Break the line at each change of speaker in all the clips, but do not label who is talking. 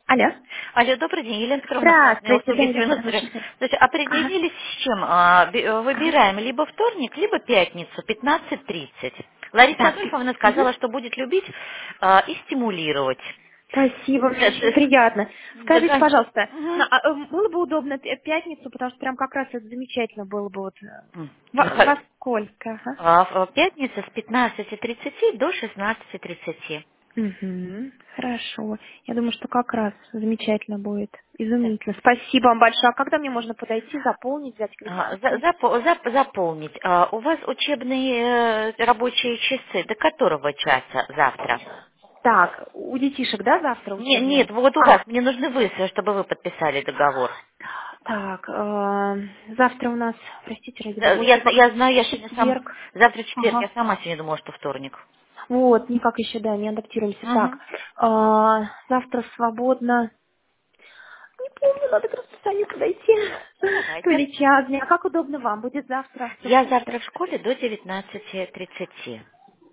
Алло.
Алло, добрый день, Елена Петровна, я
Здравствуйте,
услуги
да, да, да,
90.
очень хорошо.
Слушайте,
Ага,
определились с чем?
ага.
Выбираем либо вторник, либо пятницу, 15:30. Лариса
Так,
Адольфовна
мгм.
сказала, что будет любить и стимулировать.
Спасибо, мне
Да,
очень приятно. Скажите,
да,
пожалуйста,
мгм.
было бы удобно пятницу, потому что прям как раз это замечательно было бы. Вот, во
Х-
сколько? Ага.
Пятница с 15:30 до 16:30.
Угу, хорошо. Я думаю, что как раз замечательно будет. Изумительно. Спасибо вам большое. А когда мне можно подойти, заполнить, взять квитанцию?
Заполнить. У вас учебные рабочие часы до которого часа завтра?
Так, у детишек, да, завтра учебные?
Нет, вот у вас. Мне нужны вы, чтобы вы подписали договор.
Так, завтра у нас, простите, ради бога, вот
Я знаю, я сегодня сам...
четверг.
Завтра четверг, я
Ага.
сама сегодня думала, что вторник.
Вот, никак еще, да, не адаптируемся. Так,
Мгм.
завтра свободно. Не помню, надо к расписанию подойти. То
Давайте.
ли час дня. Как удобно вам будет завтра? Со
Я
скольки?
завтра в школе до 19:30.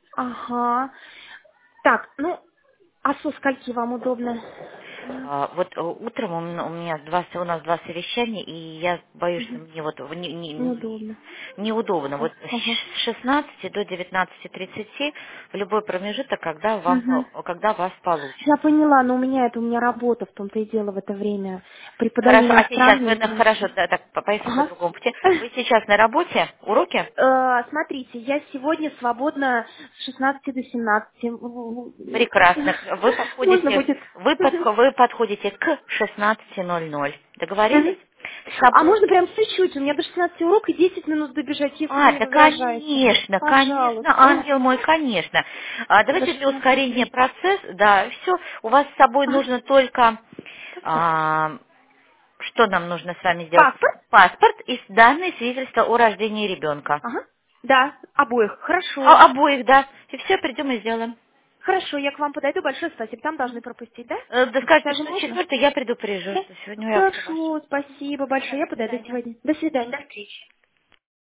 Ага. Так, ну, а со скольки вам удобно?
Вот утром у нас два совещания, и я боюсь, что
Мгм.
мне вот
Неудобно.
неудобно. Вот
Ага.
с 16 до 19:30 в любой промежуток,
Мгм.
когда вас
Я
получится.
поняла, но у меня работа в том-то и дело в это время. Преподаю
Хорошо, а сейчас
иностранный
хорошо,
язык.
да, так, поясню по
Ага.
другому пути. Вы сейчас на работе, уроки?
Смотрите, я сегодня свободна с 16 до 17.
Прекрасно.
Можно будет. Мгм.
Вы подходите к 16:00.
Мгм.
Договорились? С
А
собой.
можно прям чуть-чуть? У меня до 16 урок и 10 минут добежать, если вы не
Да,
возражаете.
конечно, конечно,
Пожалуйста.
ангел мой, конечно.
До
Давайте для ускорения
16:30.
процесса, да, все, у вас с собой
Ага.
нужно только,
Паспорт.
а, что нам нужно с вами сделать?
Паспорт?
Паспорт и данные свидетельства о рождении ребенка.
Ага. Да, обоих. Хорошо.
Обоих, да. И все, придем и сделаем.
Хорошо, я к вам подойду. Большое спасибо. Там должны пропустить, да?
Да скажете,
Сейчас же
что
можно?
четвертый, я предупрежу,
Да.
что сегодня явка ваша.
Хорошо, спасибо большое.
До
Я подойду
свидания.
сегодня. До свидания. До встречи.